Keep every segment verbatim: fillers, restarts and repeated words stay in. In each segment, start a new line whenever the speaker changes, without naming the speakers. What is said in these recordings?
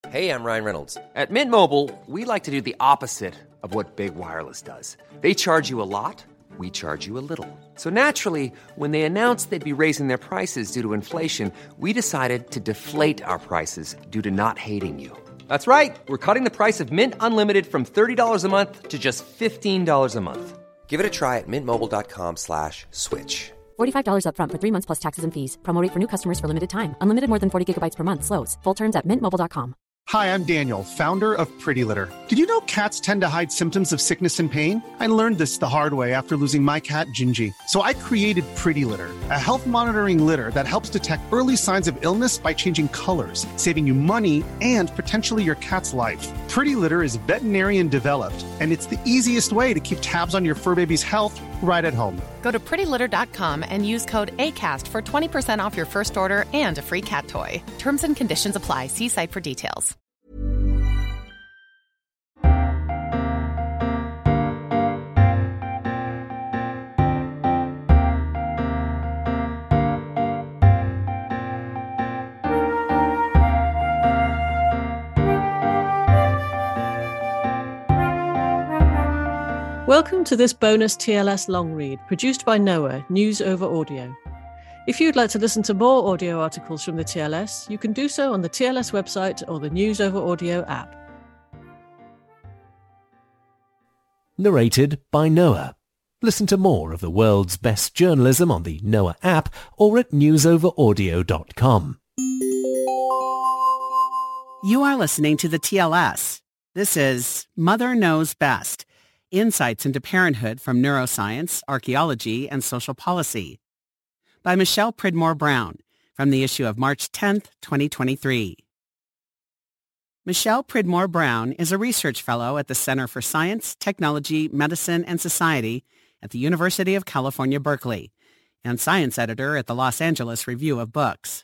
Hey, I'm Ryan Reynolds.
At Mint Mobile, we like to do the opposite of what Big Wireless does. They charge you a lot, we charge you a little. So naturally, when they announced they'd be raising their prices due to inflation, we decided to deflate our prices due to not hating you. That's right. We're cutting the price of Mint Unlimited from thirty dollars a month to just fifteen dollars a month.
Give it a try at mintmobile.com slash switch.
forty-five dollars up front for three months plus taxes and fees. Promo rate for new customers for limited time. Unlimited more than forty gigabytes per month slows. Full terms at mint mobile dot com.
Hi, I'm Daniel, founder of Pretty Litter. Did you know cats tend to hide symptoms of sickness and pain? I learned this the hard way after losing my cat, Gingy. So I created Pretty Litter, a health monitoring litter that helps detect early signs of illness by changing colors, saving you money and potentially your cat's life. Pretty Litter is veterinarian developed, and it's the easiest way to keep tabs on your fur baby's health right at home.
Go to pretty litter dot com and use code ACAST for twenty percent off your first order and a free cat toy. Terms and conditions apply. See site for details.
Welcome to this bonus T L S long read produced by Noah, News Over Audio. If you'd like to listen to more audio articles from the T L S, you can do so on the T L S website or the News Over Audio app.
Narrated by Noah. Listen to more of the world's best journalism on the Noah app or at news over audio dot com.
You are listening to the T L S. This is Mother Knows Best. Insights into Parenthood from Neuroscience, Archaeology, and Social Policy by Michelle Pridmore Brown from the issue of March tenth, twenty twenty-three. Michelle Pridmore Brown is a research fellow at the Center for Science, Technology, Medicine, and Society at the University of California, Berkeley, and science editor at the Los Angeles Review of Books.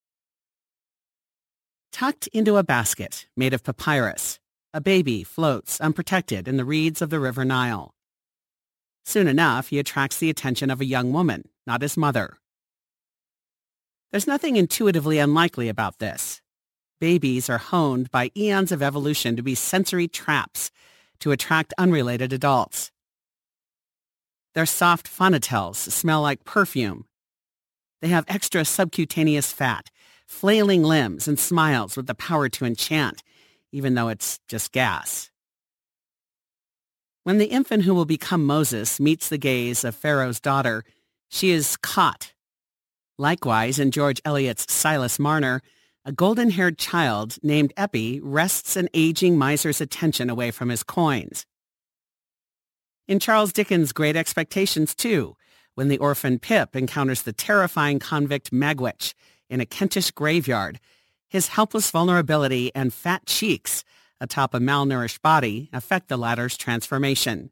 Tucked into a basket made of papyrus, a baby floats unprotected in the reeds of the River Nile. Soon enough, he attracts the attention of a young woman, not his mother. There's nothing intuitively unlikely about this. Babies are honed by eons of evolution to be sensory traps to attract unrelated adults. Their soft phonotels smell like perfume. They have extra subcutaneous fat, flailing limbs, and smiles with the power to enchant, even though it's just gas. When the infant who will become Moses meets the gaze of Pharaoh's daughter, she is caught. Likewise, in George Eliot's Silas Marner, a golden-haired child named Eppie wrests an aging miser's attention away from his coins. In Charles Dickens' Great Expectations, too, when the orphan Pip encounters the terrifying convict Magwitch in a Kentish graveyard, his helpless vulnerability and fat cheeks atop a malnourished body affect the latter's transformation.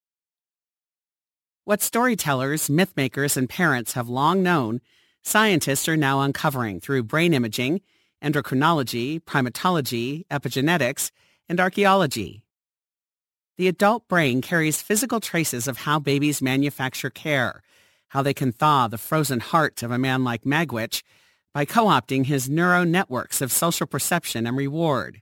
What storytellers, mythmakers, and parents have long known, scientists are now uncovering through brain imaging, endocrinology, primatology, epigenetics, and archaeology. The adult brain carries physical traces of how babies manufacture care, how they can thaw the frozen heart of a man like Magwitch by co-opting his neural networks of social perception and reward.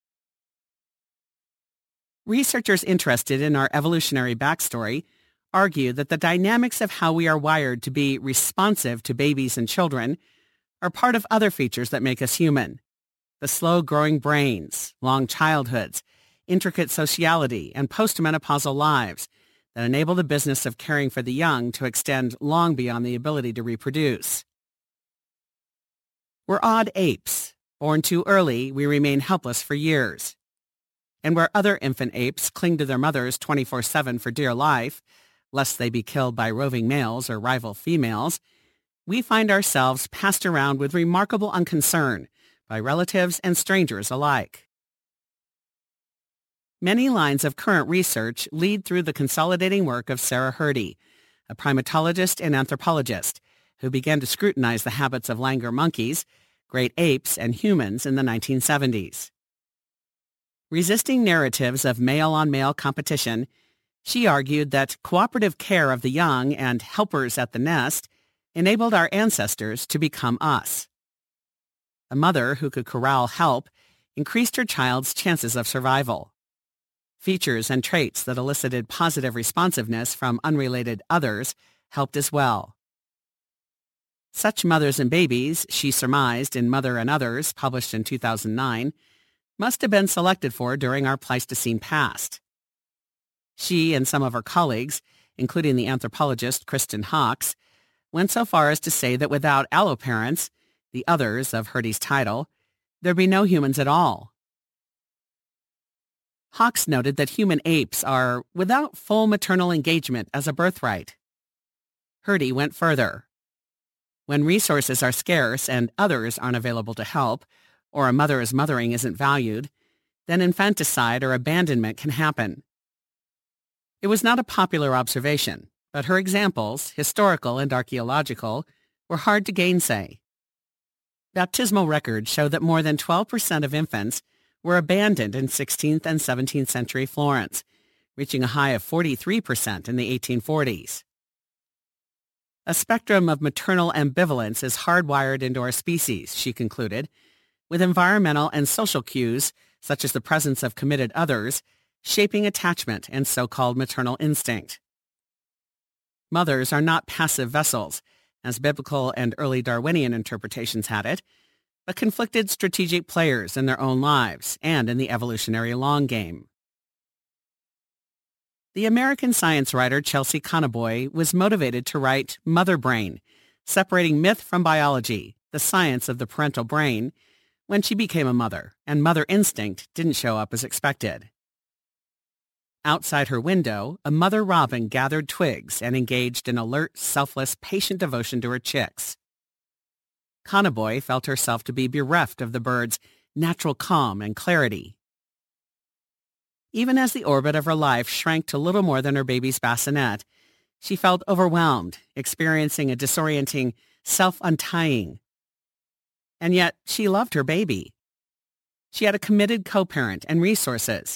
Researchers interested in our evolutionary backstory argue that the dynamics of how we are wired to be responsive to babies and children are part of other features that make us human. The slow-growing brains, long childhoods, intricate sociality, and postmenopausal lives that enable the business of caring for the young to extend long beyond the ability to reproduce. We're odd apes. Born too early, we remain helpless for years. And where other infant apes cling to their mothers twenty-four seven for dear life, lest they be killed by roving males or rival females, we find ourselves passed around with remarkable unconcern by relatives and strangers alike. Many lines of current research lead through the consolidating work of Sarah Hrdy, a primatologist and anthropologist who began to scrutinize the habits of langur monkeys, great apes, and humans in the nineteen seventies. Resisting narratives of male-on-male competition, she argued that cooperative care of the young and helpers at the nest enabled our ancestors to become us. A mother who could corral help increased her child's chances of survival. Features and traits that elicited positive responsiveness from unrelated others helped as well. Such mothers and babies, she surmised in Mother and Others, published in two thousand nine, must have been selected for during our Pleistocene past. She and some of her colleagues, including the anthropologist Kristen Hawkes, went so far as to say that without alloparents, the others of Herdy's title, there'd be no humans at all. Hawkes noted that human apes are without full maternal engagement as a birthright. Herdy went further. When resources are scarce and others aren't available to help, or a mother's mothering isn't valued, then infanticide or abandonment can happen. It was not a popular observation, but her examples, historical and archaeological, were hard to gainsay. Baptismal records show that more than twelve percent of infants were abandoned in sixteenth and seventeenth century Florence, reaching a high of forty-three percent in the eighteen forties. A spectrum of maternal ambivalence is hardwired into our species, she concluded, with environmental and social cues, such as the presence of committed others, shaping attachment and so-called maternal instinct. Mothers are not passive vessels, as biblical and early Darwinian interpretations had it, but conflicted strategic players in their own lives and in the evolutionary long game. The American science writer Chelsea Conaboy was motivated to write Mother Brain, separating myth from biology, the science of the parental brain, when she became a mother, and mother instinct didn't show up as expected. Outside her window, a mother robin gathered twigs and engaged in alert, selfless, patient devotion to her chicks. Conaboy felt herself to be bereft of the bird's natural calm and clarity. Even as the orbit of her life shrank to little more than her baby's bassinet, she felt overwhelmed, experiencing a disorienting self-untying. And yet, she loved her baby. She had a committed co-parent and resources.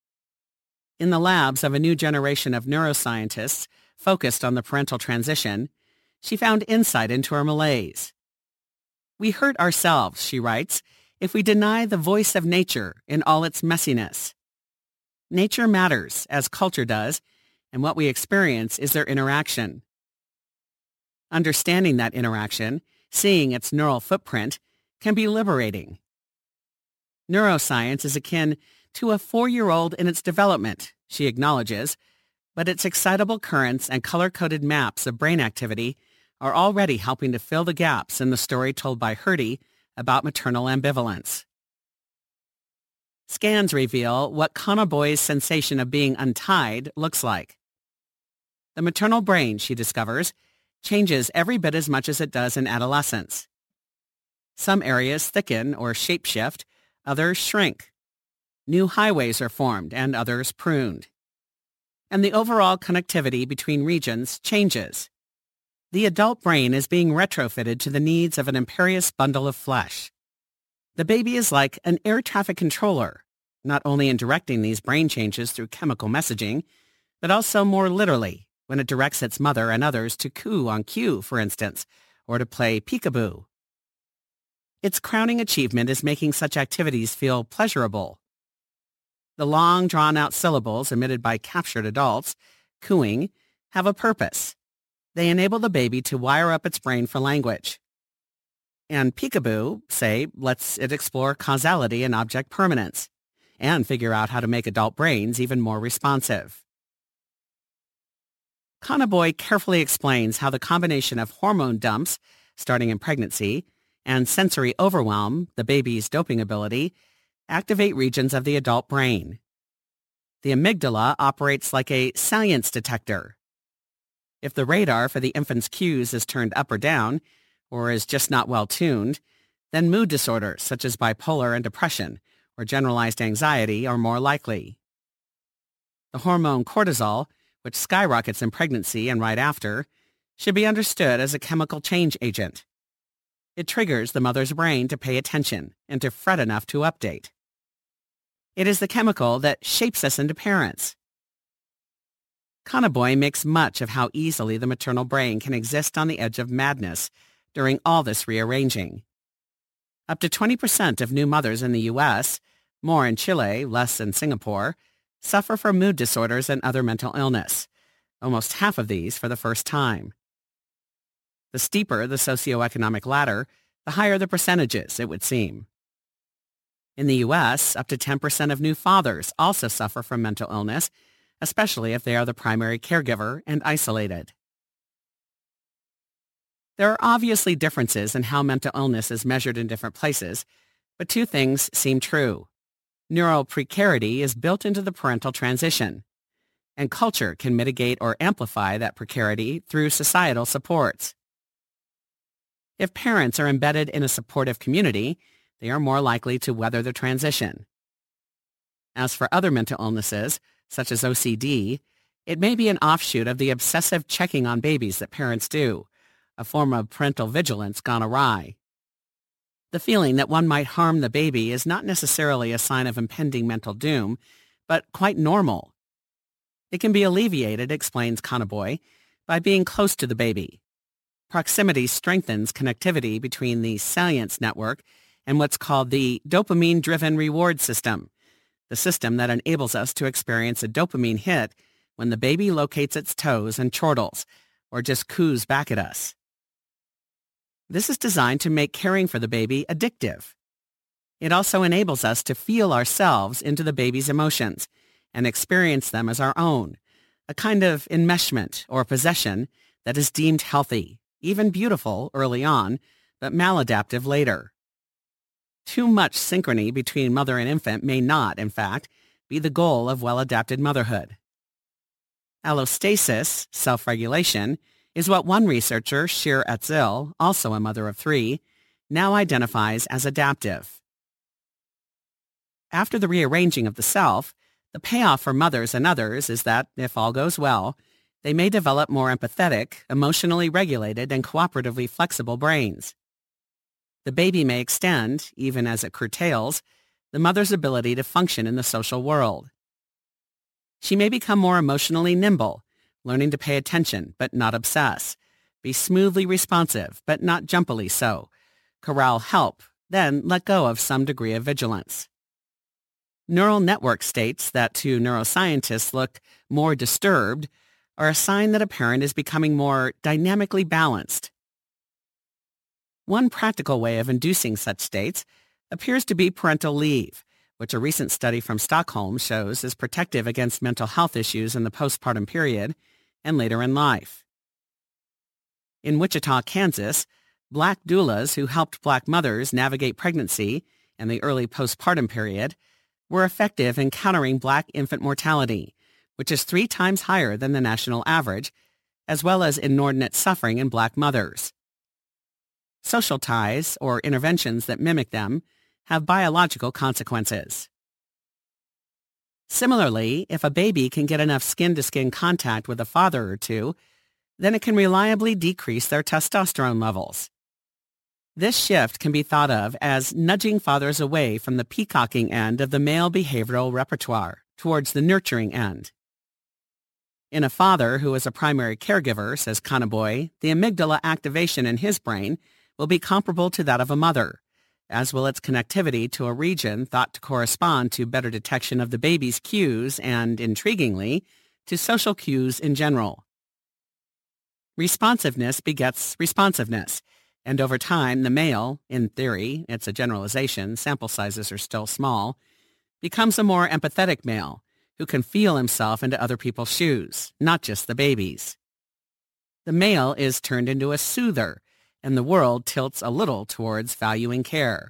In the labs of a new generation of neuroscientists focused on the parental transition, she found insight into her malaise. We hurt ourselves, she writes, if we deny the voice of nature in all its messiness. Nature matters, as culture does, and what we experience is their interaction. Understanding that interaction, seeing its neural footprint, can be liberating. Neuroscience is akin to a four-year-old in its development, she acknowledges, but its excitable currents and color-coded maps of brain activity are already helping to fill the gaps in the story told by Herdy about maternal ambivalence. Scans reveal what Conaboy's sensation of being untied looks like. The maternal brain, she discovers, changes every bit as much as it does in adolescence. Some areas thicken or shapeshift, others shrink. New highways are formed and others pruned. And the overall connectivity between regions changes. The adult brain is being retrofitted to the needs of an imperious bundle of flesh. The baby is like an air traffic controller, not only in directing these brain changes through chemical messaging, but also more literally when it directs its mother and others to coo on cue, for instance, or to play peekaboo. Its crowning achievement is making such activities feel pleasurable. The long, drawn-out syllables emitted by captured adults, cooing, have a purpose. They enable the baby to wire up its brain for language. And peekaboo, say, lets it explore causality and object permanence, and figure out how to make adult brains even more responsive. Conaboy carefully explains how the combination of hormone dumps, starting in pregnancy, and sensory overwhelm, the baby's doping ability, activate regions of the adult brain. The amygdala operates like a salience detector. If the radar for the infant's cues is turned up or down, or is just not well tuned, then mood disorders such as bipolar and depression or generalized anxiety are more likely. The hormone cortisol, which skyrockets in pregnancy and right after, should be understood as a chemical change agent. It triggers the mother's brain to pay attention and to fret enough to update. It is the chemical that shapes us into parents. Conaboy makes much of how easily the maternal brain can exist on the edge of madness during all this rearranging. Up to twenty percent of new mothers in the U S, more in Chile, less in Singapore, suffer from mood disorders and other mental illness, almost half of these for the first time. The steeper the socioeconomic ladder, the higher the percentages, it would seem. In the U S, up to ten percent of new fathers also suffer from mental illness, especially if they are the primary caregiver and isolated. There are obviously differences in how mental illness is measured in different places, but two things seem true. Neural precarity is built into the parental transition, and culture can mitigate or amplify that precarity through societal supports. If parents are embedded in a supportive community, they are more likely to weather the transition. As for other mental illnesses, such as O C D, it may be an offshoot of the obsessive checking on babies that parents do, a form of parental vigilance gone awry. The feeling that one might harm the baby is not necessarily a sign of impending mental doom, but quite normal. It can be alleviated, explains Kanaboy, by being close to the baby. Proximity strengthens connectivity between the salience network and what's called the dopamine-driven reward system, the system that enables us to experience a dopamine hit when the baby locates its toes and chortles, or just coos back at us. This is designed to make caring for the baby addictive. It also enables us to feel ourselves into the baby's emotions and experience them as our own, a kind of enmeshment or possession that is deemed healthy, even beautiful early on, but maladaptive later. Too much synchrony between mother and infant may not, in fact, be the goal of well-adapted motherhood. Allostasis, self-regulation, is what one researcher, Shir Etzil, also a mother of three, now identifies as adaptive. After the rearranging of the self, the payoff for mothers and others is that, if all goes well, they may develop more empathetic, emotionally regulated, and cooperatively flexible brains. The baby may extend, even as it curtails, the mother's ability to function in the social world. She may become more emotionally nimble, learning to pay attention but not obsess, be smoothly responsive but not jumpily so, corral help, then let go of some degree of vigilance. Neural network states that to neuroscientists look more disturbed are a sign that a parent is becoming more dynamically balanced. One practical way of inducing such states appears to be parental leave, which a recent study from Stockholm shows is protective against mental health issues in the postpartum period and later in life. In Wichita, Kansas, Black doulas who helped Black mothers navigate pregnancy and the early postpartum period were effective in countering Black infant mortality, which is three times higher than the national average, as well as inordinate suffering in Black mothers. Social ties, or interventions that mimic them, have biological consequences. Similarly, if a baby can get enough skin-to-skin contact with a father or two, then it can reliably decrease their testosterone levels. This shift can be thought of as nudging fathers away from the peacocking end of the male behavioral repertoire towards the nurturing end. In a father who is a primary caregiver, says Kanaboy, the amygdala activation in his brain will be comparable to that of a mother, as will its connectivity to a region thought to correspond to better detection of the baby's cues and, intriguingly, to social cues in general. Responsiveness begets responsiveness, and over time the male, in theory, it's a generalization, sample sizes are still small, becomes a more empathetic male who can feel himself into other people's shoes, not just the baby's. The male is turned into a soother, and the world tilts a little towards valuing care.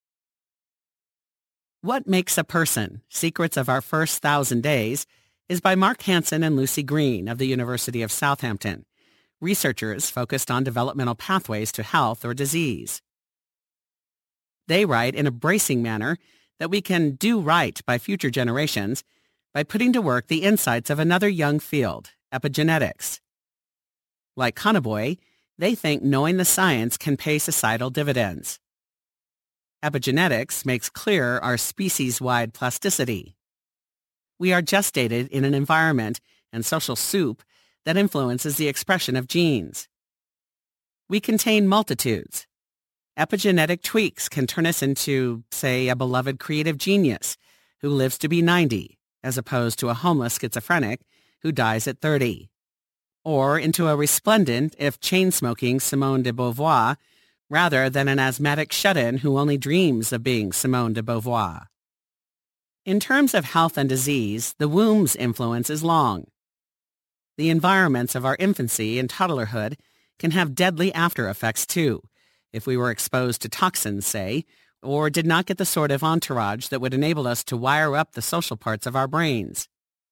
What Makes a Person? Secrets of Our First Thousand Days is by Mark Hansen and Lucy Green of the University of Southampton, researchers focused on developmental pathways to health or disease. They write in a bracing manner that we can do right by future generations by putting to work the insights of another young field, epigenetics. Like Kanaboy, they think knowing the science can pay societal dividends. Epigenetics makes clear our species-wide plasticity. We are gestated in an environment and social soup that influences the expression of genes. We contain multitudes. epigenetic tweaks can turn us into, say, a beloved creative genius who lives to be ninety, as opposed to a homeless schizophrenic who dies at thirty. Or into a resplendent, if chain-smoking, Simone de Beauvoir, rather than an asthmatic shut-in who only dreams of being Simone de Beauvoir. In terms of health and disease, the womb's influence is long. The environments of our infancy and toddlerhood can have deadly after effects too, if we were exposed to toxins, say, or did not get the sort of entourage that would enable us to wire up the social parts of our brains.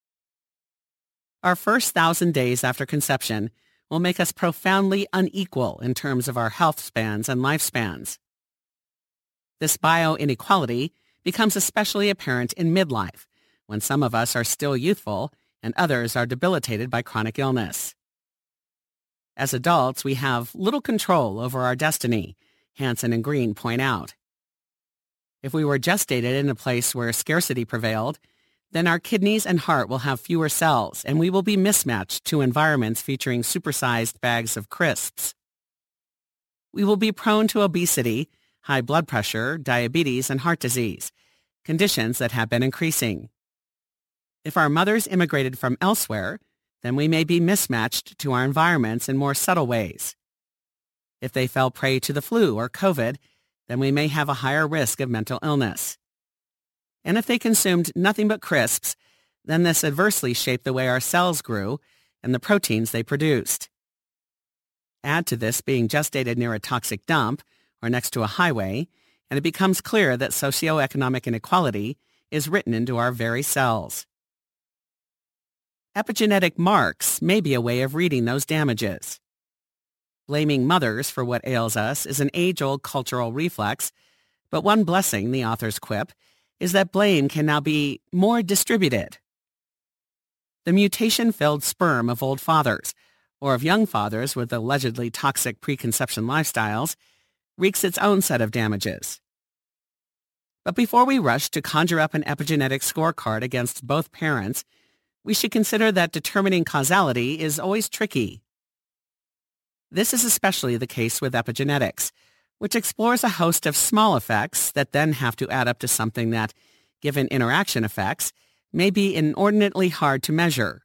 Our first thousand days after conception will make us profoundly unequal in terms of our health spans and lifespans. This bio-inequality becomes especially apparent in midlife, when some of us are still youthful and others are debilitated by chronic illness. As adults, we have little control over our destiny, Hansen and Green point out. If we were gestated in a place where scarcity prevailed, then our kidneys and heart will have fewer cells, and we will be mismatched to environments featuring supersized bags of crisps. We will be prone to obesity, high blood pressure, diabetes, and heart disease, conditions that have been increasing. If our mothers immigrated from elsewhere, then we may be mismatched to our environments in more subtle ways. If they fell prey to the flu or COVID, then we may have a higher risk of mental illness. And if they consumed nothing but crisps, then this adversely shaped the way our cells grew and the proteins they produced. Add to this being gestated near a toxic dump or next to a highway, and it becomes clear that socioeconomic inequality is written into our very cells. Epigenetic marks may be a way of reading those damages. Blaming mothers for what ails us is an age-old cultural reflex, but one blessing, the authors quip, is that blame can now be more distributed. The mutation-filled sperm of old fathers, or of young fathers with allegedly toxic preconception lifestyles, wreaks its own set of damages. But before we rush to conjure up an epigenetic scorecard against both parents, we should consider that determining causality is always tricky. This is especially the case with epigenetics, which explores a host of small effects that then have to add up to something that, given interaction effects, may be inordinately hard to measure.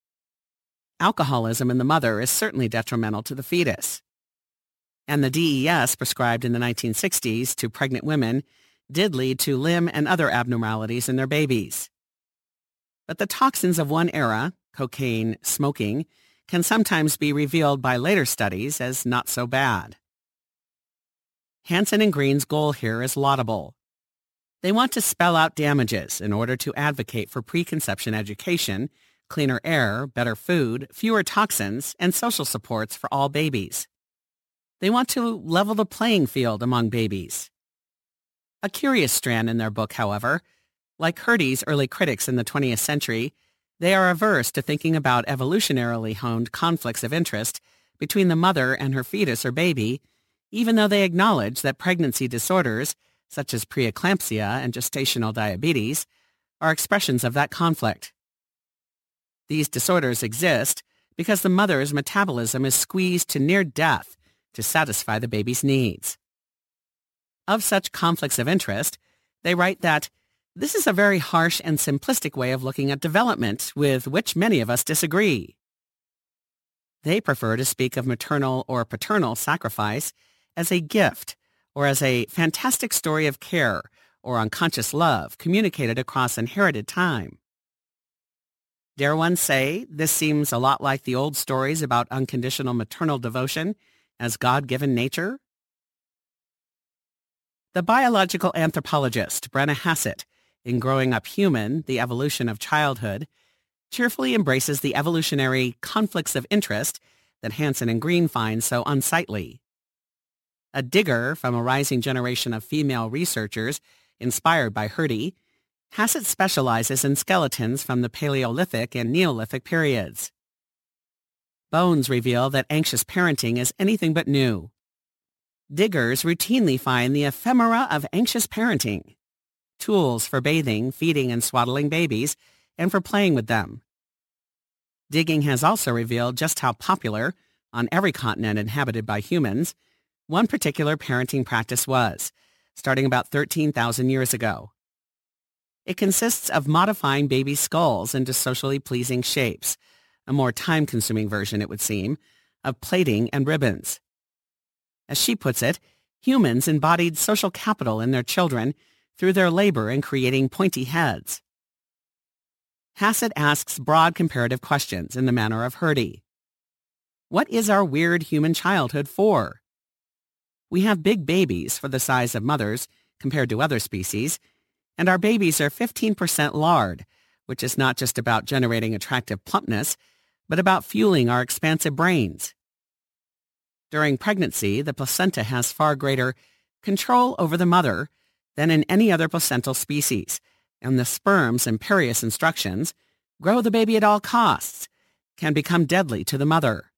Alcoholism in the mother is certainly detrimental to the fetus. And the D E S prescribed in the nineteen sixties to pregnant women did lead to limb and other abnormalities in their babies. But the toxins of one era, cocaine, smoking, can sometimes be revealed by later studies as not so bad. Hansen and Green's goal here is laudable. They want to spell out damages in order to advocate for preconception education, cleaner air, better food, fewer toxins, and social supports for all babies. They want to level the playing field among babies. A curious strand in their book, however, like Herdy's early critics in the twentieth century, they are averse to thinking about evolutionarily honed conflicts of interest between the mother and her fetus or baby, even though they acknowledge that pregnancy disorders, such as preeclampsia and gestational diabetes, are expressions of that conflict. These disorders exist because the mother's metabolism is squeezed to near death to satisfy the baby's needs. Of such conflicts of interest, they write that this is a very harsh and simplistic way of looking at development with which many of us disagree. They prefer to speak of maternal or paternal sacrifice as a gift or as a fantastic story of care or unconscious love communicated across inherited time. Dare one say this seems a lot like the old stories about unconditional maternal devotion as God-given nature? The biological anthropologist Brenna Hassett, in Growing Up Human, The Evolution of Childhood, cheerfully embraces the evolutionary conflicts of interest that Hansen and Green find so unsightly. A digger from a rising generation of female researchers inspired by Herdy, Hassett specializes in skeletons from the Paleolithic and Neolithic periods. Bones reveal that anxious parenting is anything but new. Diggers routinely find the ephemera of anxious parenting, tools for bathing, feeding, and swaddling babies, and for playing with them. Digging has also revealed just how popular, on every continent inhabited by humans, One particular parenting practice was, starting about thirteen thousand years ago. It consists of modifying baby skulls into socially pleasing shapes, a more time-consuming version, it would seem, of plating and ribbons. As she puts it, humans embodied social capital in their children through their labor in creating pointy heads. Hassett asks broad comparative questions in the manner of Hurdy. What is our weird human childhood for? We have big babies for the size of mothers compared to other species, and our babies are fifteen percent lard, which is not just about generating attractive plumpness, but about fueling our expansive brains. During pregnancy, the placenta has far greater control over the mother than in any other placental species, and the sperm's imperious instructions, grow the baby at all costs, can become deadly to the mother.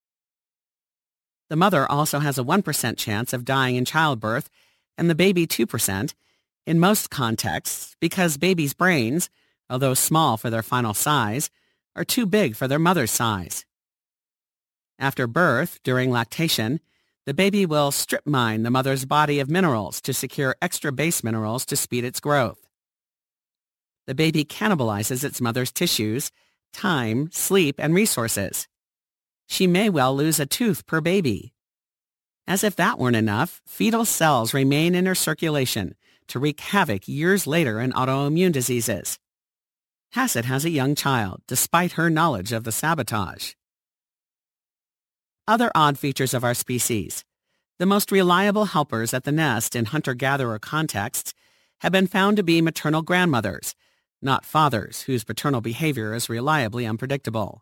The mother also has a one percent chance of dying in childbirth, and the baby two percent, in most contexts because babies' brains, although small for their final size, are too big for their mother's size. After birth, during lactation, the baby will strip mine the mother's body of minerals to secure extra base minerals to speed its growth. The baby cannibalizes its mother's tissues, time, sleep, and resources. She may well lose a tooth per baby. As if that weren't enough, fetal cells remain in her circulation to wreak havoc years later in autoimmune diseases. Hassett has a young child, despite her knowledge of the sabotage. Other odd features of our species. The most reliable helpers at the nest in hunter-gatherer contexts have been found to be maternal grandmothers, not fathers whose paternal behavior is reliably unpredictable.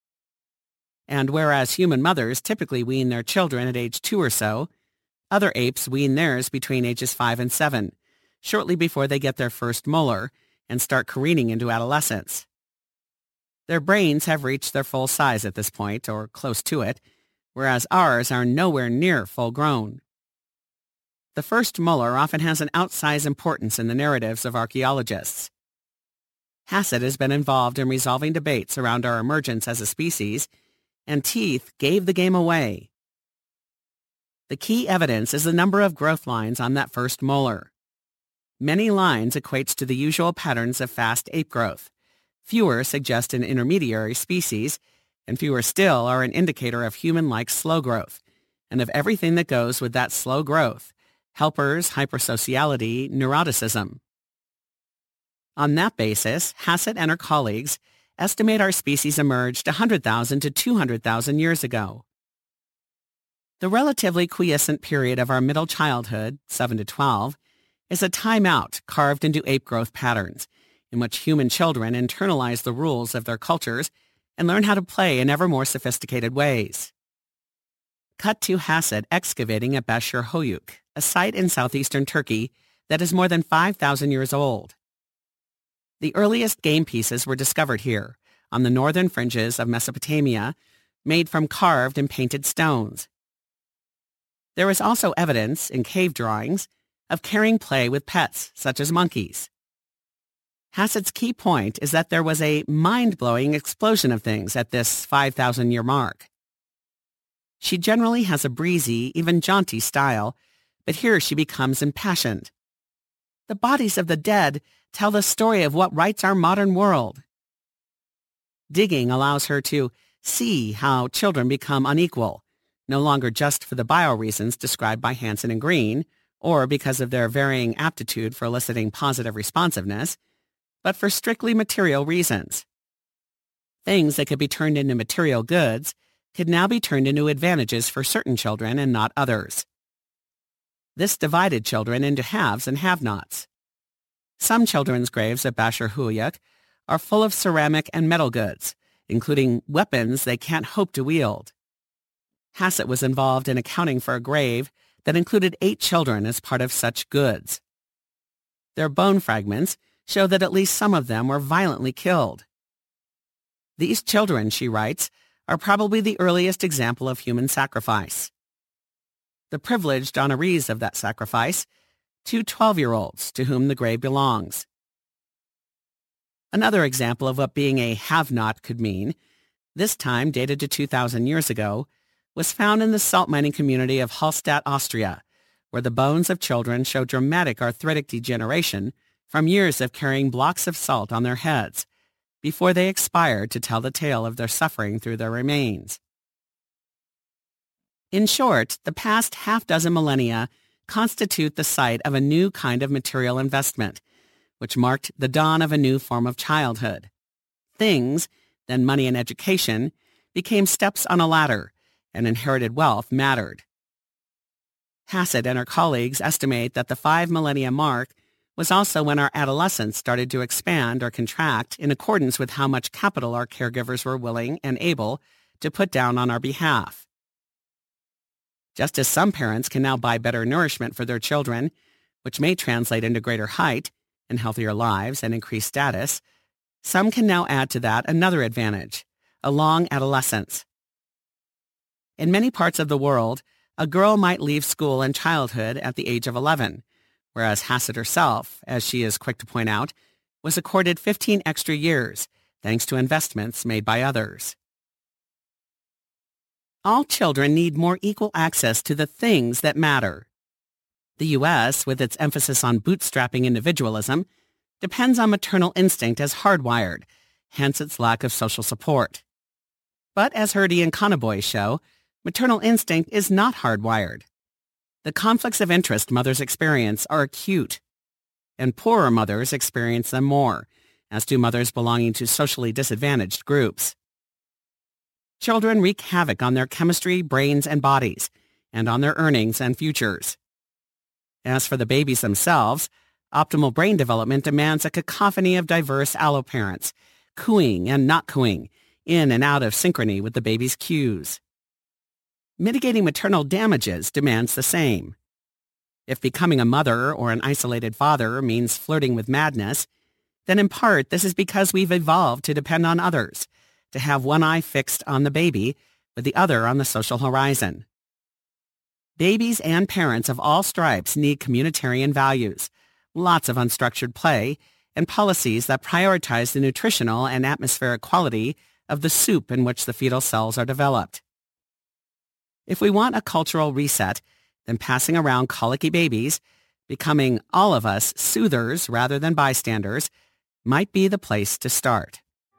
And whereas human mothers typically wean their children at age two or so, other apes wean theirs between ages five and seven, shortly before they get their first molar and start careening into adolescence. Their brains have reached their full size at this point, or close to it, whereas ours are nowhere near full grown. The first molar often has an outsized importance in the narratives of archaeologists. Hassett has been involved in resolving debates around our emergence as a species, and teeth gave the game away. The key evidence is the number of growth lines on that first molar. Many lines equates to the usual patterns of fast ape growth. Fewer suggest an intermediary species, and fewer still are an indicator of human-like slow growth, and of everything that goes with that slow growth: helpers, hypersociality, neuroticism. On that basis, Hassett and her colleagues estimate our species emerged one hundred thousand to two hundred thousand years ago. The relatively quiescent period of our middle childhood, seven to twelve, is a time-out carved into ape growth patterns, in which human children internalize the rules of their cultures and learn how to play in ever more sophisticated ways. Cut to Hassett excavating at Bashir Hoyuk, a site in southeastern Turkey that is more than five thousand years old. The earliest game pieces were discovered here, on the northern fringes of Mesopotamia, made from carved and painted stones. There is also evidence, in cave drawings, of carrying play with pets, such as monkeys. Hassett's key point is that there was a mind-blowing explosion of things at this five thousand year mark. She generally has a breezy, even jaunty style, but here she becomes impassioned. The bodies of the dead tell the story of what writes our modern world. Digging allows her to see how children become unequal, no longer just for the bio reasons described by Hansen and Green, or because of their varying aptitude for eliciting positive responsiveness, but for strictly material reasons. Things that could be turned into material goods could now be turned into advantages for certain children and not others. This divided children into haves and have-nots. Some children's graves at Bashir Hoyuk are full of ceramic and metal goods, including weapons they can't hope to wield. Hassett was involved in accounting for a grave that included eight children as part of such goods. Their bone fragments show that at least some of them were violently killed. These children, she writes, are probably the earliest example of human sacrifice. The privileged honorees of that sacrifice, two twelve-year-olds to whom the grave belongs. Another example of what being a have-not could mean, this time dated to two thousand years ago, was found in the salt mining community of Hallstatt, Austria, where the bones of children show dramatic arthritic degeneration from years of carrying blocks of salt on their heads before they expired to tell the tale of their suffering through their remains. In short, the past half-dozen millennia constitute the site of a new kind of material investment, which marked the dawn of a new form of childhood. Things, then money and education, became steps on a ladder, and inherited wealth mattered. Hassett and her colleagues estimate that the five millennia mark was also when our adolescence started to expand or contract in accordance with how much capital our caregivers were willing and able to put down on our behalf. Just as some parents can now buy better nourishment for their children, which may translate into greater height and healthier lives and increased status, some can now add to that another advantage, a long adolescence. In many parts of the world, a girl might leave school and childhood at the age of eleven, whereas Hassett herself, as she is quick to point out, was accorded fifteen extra years thanks to investments made by others. All children need more equal access to the things that matter. The U S, with its emphasis on bootstrapping individualism, depends on maternal instinct as hardwired, hence its lack of social support. But as Hurdy and Conaboy show, maternal instinct is not hardwired. The conflicts of interest mothers experience are acute, and poorer mothers experience them more, as do mothers belonging to socially disadvantaged groups. Children wreak havoc on their chemistry, brains, and bodies, and on their earnings and futures. As for the babies themselves, optimal brain development demands a cacophony of diverse alloparents, cooing and not cooing, in and out of synchrony with the baby's cues. Mitigating maternal damages demands the same. If becoming a mother or an isolated father means flirting with madness, then in part this is because we've evolved to depend on others, to have one eye fixed on the baby with the other on the social horizon. Babies and parents of all stripes need communitarian values, lots of unstructured play, and policies that prioritize the nutritional and atmospheric quality of the soup in which the fetal cells are developed. If we want a cultural reset, then passing around colicky babies, becoming all of us soothers rather than bystanders, might be the place to start.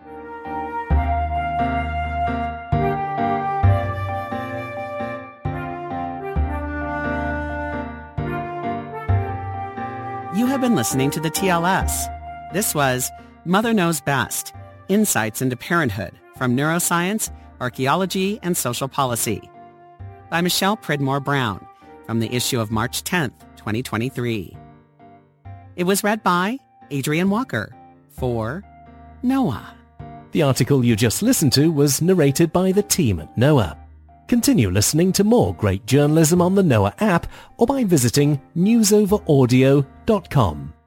You have been listening to the T L S. This was Mother Knows Best, Insights into Parenthood from Neuroscience, Archaeology, and Social Policy, by Michelle Pridmore Brown, from the issue of March tenth, twenty twenty-three. It was read by Adrienne Walker for NOAA.
The article you just listened to was narrated by the team at NOAA. Continue listening to more great journalism on the NOAA app or by visiting news over audio dot com.